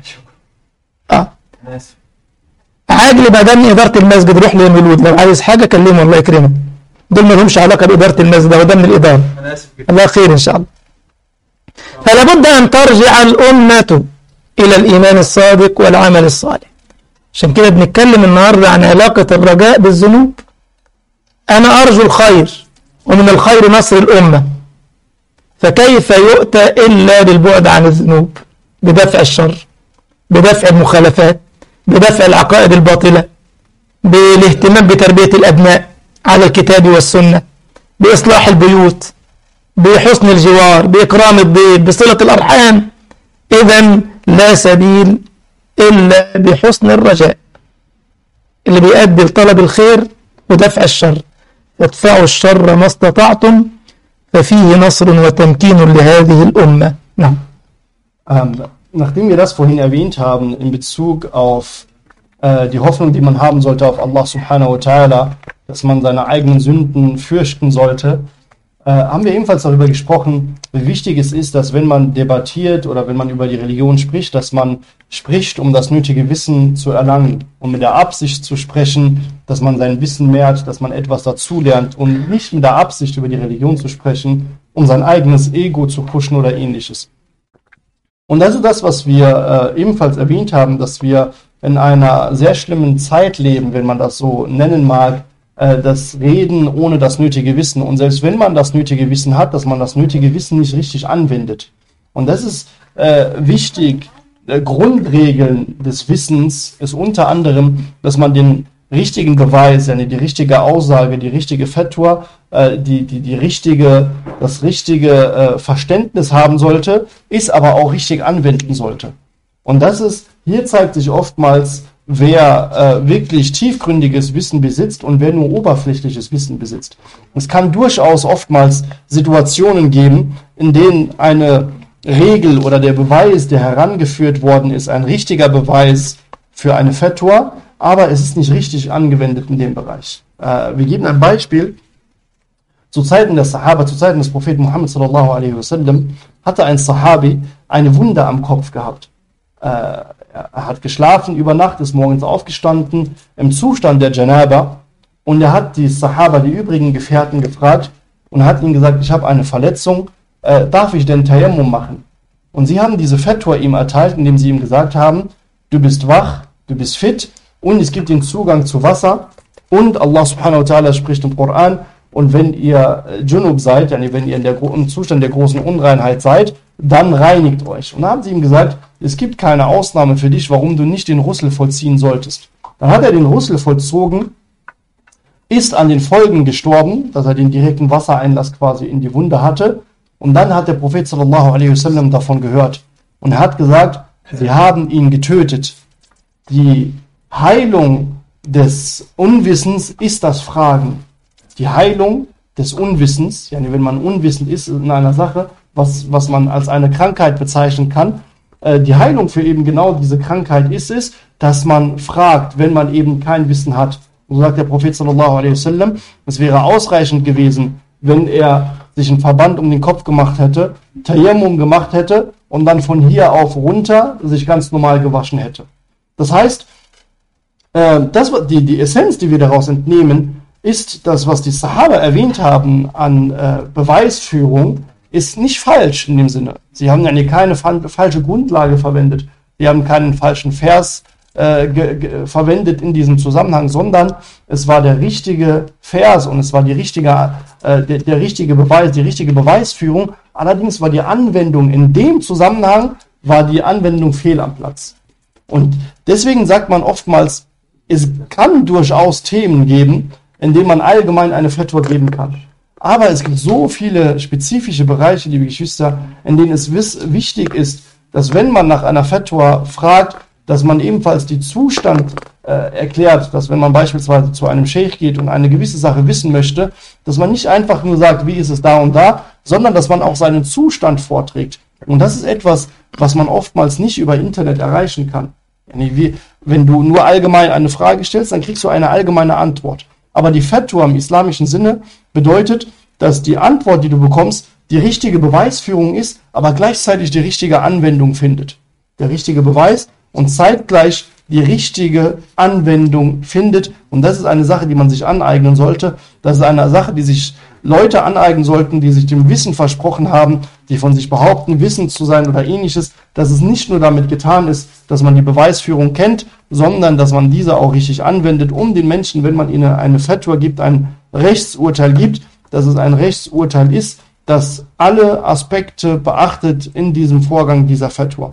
عاجل ما دام إدارة المسجد، روح للمولود لو عايز حاجة كلمه الله يكرمه. دول ما لهمش علاقة بإدارة المسجد، وده من الإدارة. الله خير إن شاء الله. فلا بد أن ترجع الأمة إلى الإيمان الصادق والعمل الصالح. عشان كده بنتكلم النهاردة عن علاقة الرجاء بالذنوب. أنا أرجو الخير، ومن الخير نصر الأمة، فكيف يؤتى إلا بالبعد عن الذنوب، بدفع الشر، بدفع المخالفات، بدفع العقائد الباطلة، بالاهتمام بتربية الأبناء على الكتاب والسنة، بإصلاح البيوت، بحسن الجوار، بإكرام الضيف، بصلة الأرحام. إذن لا سبيل إلا بحسن الرجاء اللي بيؤدي لطلب الخير ودفع الشر. ادفعوا الشر ما استطعتم ففيه نصر وتمكين لهذه الأمة. نعم. Nachdem wir das vorhin erwähnt haben in Bezug auf die Hoffnung, die man haben sollte auf Allah subhanahu wa ta'ala, dass man seine eigenen Sünden fürchten sollte, haben wir ebenfalls darüber gesprochen, wie wichtig es ist, dass wenn man debattiert oder wenn man über die Religion spricht, dass man spricht, um das nötige Wissen zu erlangen und mit der Absicht zu sprechen, dass man sein Wissen mehrt, dass man etwas dazulernt und nicht mit der Absicht über die Religion zu sprechen, um sein eigenes Ego zu pushen oder ähnliches. Und also das, was wir ebenfalls erwähnt haben, dass wir in einer sehr schlimmen Zeit leben, wenn man das so nennen mag, das Reden ohne das nötige Wissen. Und selbst wenn man das nötige Wissen hat, dass man das nötige Wissen nicht richtig anwendet. Und das ist wichtig. Grundregeln des Wissens ist unter anderem, dass man den richtigen Beweis, die richtige Aussage, die richtige Fatwa, das richtige Verständnis haben sollte, ist aber auch richtig anwenden sollte. Und das ist, hier zeigt sich oftmals, wer wirklich tiefgründiges Wissen besitzt und wer nur oberflächliches Wissen besitzt. Es kann durchaus oftmals Situationen geben, in denen eine Regel oder der Beweis, der herangeführt worden ist, ein richtiger Beweis für eine Fatwa, aber es ist nicht richtig angewendet in dem Bereich. Wir geben ein Beispiel. Zu Zeiten der Sahaba, zu Zeiten des Propheten Muhammad sallallahu alaihi wasallam, hatte ein Sahabi eine Wunde am Kopf gehabt. Er hat geschlafen über Nacht, ist morgens aufgestanden im Zustand der Janaba und er hat die Sahaba, die übrigen Gefährten, gefragt und hat ihnen gesagt, ich habe eine Verletzung, darf ich denn Tayammum machen? Und sie haben diese Fatwa ihm erteilt, indem sie ihm gesagt haben, du bist wach, du bist fit und es gibt den Zugang zu Wasser und Allah subhanahu wa ta'ala spricht im Koran, und wenn ihr Junub seid, wenn ihr im Zustand der großen Unreinheit seid, dann reinigt euch. Und dann haben sie ihm gesagt, es gibt keine Ausnahme für dich, warum du nicht den Ghusl vollziehen solltest. Dann hat er den Ghusl vollzogen, ist an den Folgen gestorben, dass er den direkten Wassereinlass quasi in die Wunde hatte. Und dann hat der Prophet sallallahu alaihi wasallam davon gehört. Und er hat gesagt, sie haben ihn getötet. Die Heilung des Unwissens ist das Fragen. Die Heilung des Unwissens, wenn man unwissend ist in einer Sache, was man als eine Krankheit bezeichnen kann, die Heilung für eben genau diese Krankheit ist es, dass man fragt, wenn man eben kein Wissen hat. So sagt der Prophet sallallahu alaihi wasallam, es wäre ausreichend gewesen, wenn er sich einen Verband um den Kopf gemacht hätte, Tayammum gemacht hätte und dann von hier auf runter sich ganz normal gewaschen hätte. Das heißt, die Essenz, die wir daraus entnehmen, ist das, was die Sahaba erwähnt haben an Beweisführung, ist nicht falsch in dem Sinne. Sie haben keine falsche Grundlage verwendet. Sie haben keinen falschen Vers verwendet in diesem Zusammenhang, sondern es war der richtige Vers und es war der richtige Beweis, die richtige Beweisführung. Allerdings war die Anwendung in dem Zusammenhang, war die Anwendung fehl am Platz. Und Deswegen sagt man oftmals, es kann durchaus Themen geben, in denen man allgemein eine Fatwa geben kann. Aber es gibt so viele spezifische Bereiche, liebe Geschwister, in denen es wichtig ist, dass wenn man nach einer Fatwa fragt, dass man ebenfalls den Zustand erklärt, dass wenn man beispielsweise zu einem Scheich geht und eine gewisse Sache wissen möchte, dass man nicht einfach nur sagt, wie ist es da und da, sondern dass man auch seinen Zustand vorträgt. Und das ist etwas, was man oftmals nicht über Internet erreichen kann. Wenn du nur allgemein eine Frage stellst, dann kriegst du eine allgemeine Antwort. Aber die Fatwa im islamischen Sinne bedeutet, dass die Antwort, die du bekommst, die richtige Beweisführung ist, aber gleichzeitig die richtige Anwendung findet. Der richtige Beweis und zeitgleich die richtige Anwendung findet. Und das ist eine Sache, die man sich aneignen sollte. Das ist eine Sache, die sich Leute aneignen sollten, die sich dem Wissen versprochen haben, die von sich behaupten, wissend zu sein oder ähnliches, dass es nicht nur damit getan ist, dass man die Beweisführung kennt, sondern dass man diese auch richtig anwendet, um den Menschen, wenn man ihnen eine Fatwa gibt, ein Rechtsurteil gibt, dass es ein Rechtsurteil ist, das alle Aspekte beachtet in diesem Vorgang dieser Fatwa.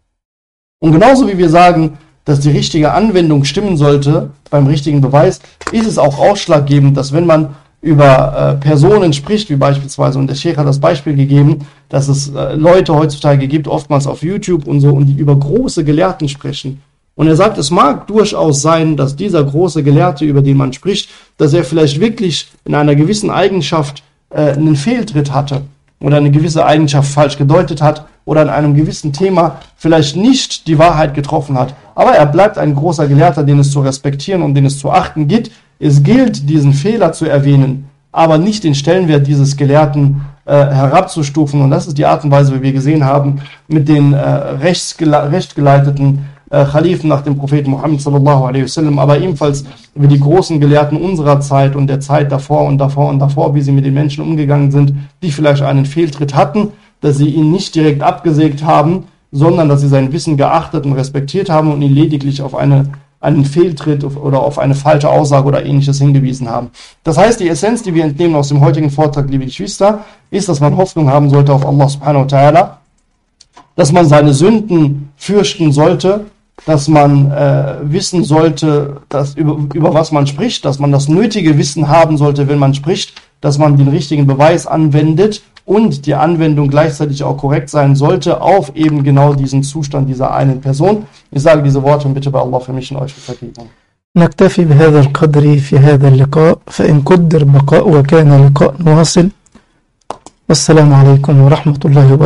Und genauso wie wir sagen, dass die richtige Anwendung stimmen sollte beim richtigen Beweis, ist es auch ausschlaggebend, dass wenn man über Personen spricht, wie beispielsweise, und der Sheikh hat das Beispiel gegeben, dass es Leute heutzutage gibt, oftmals auf YouTube und so, und die über große Gelehrten sprechen. Und er sagt, es mag durchaus sein, dass dieser große Gelehrte, über den man spricht, dass er vielleicht wirklich in einer gewissen Eigenschaft einen Fehltritt hatte oder eine gewisse Eigenschaft falsch gedeutet hat oder in einem gewissen Thema vielleicht nicht die Wahrheit getroffen hat. Aber er bleibt ein großer Gelehrter, den es zu respektieren und den es zu achten gilt. Es gilt, diesen Fehler zu erwähnen, aber nicht den Stellenwert dieses Gelehrten herabzustufen. Und das ist die Art und Weise, wie wir gesehen haben, mit den rechtgeleiteten Khalifen nach dem Propheten Muhammad sallallahu alaihi wasallam, aber ebenfalls wie die großen Gelehrten unserer Zeit und der Zeit davor und davor und davor, wie sie mit den Menschen umgegangen sind, die vielleicht einen Fehltritt hatten, dass sie ihn nicht direkt abgesägt haben, sondern dass sie sein Wissen geachtet und respektiert haben und ihn lediglich auf einen Fehltritt oder auf eine falsche Aussage oder ähnliches hingewiesen haben. Das heißt, die Essenz, die wir entnehmen aus dem heutigen Vortrag, liebe Geschwister, ist, dass man Hoffnung haben sollte auf Allah subhanahu wa ta'ala, dass man seine Sünden fürchten sollte, dass man wissen sollte, dass über was man spricht, dass man das nötige Wissen haben sollte, wenn man spricht, dass man den richtigen Beweis anwendet und die Anwendung gleichzeitig auch korrekt sein sollte auf eben genau diesen Zustand dieser einen Person. Ich sage diese Worte und bitte bei Allah für mich und euch für Vergebung. نكتفي بهذا القدر في هذا اللقاء فإن قدر بقاء وكان لقاء واصل والسلام عليكم ورحمة الله وبركاته.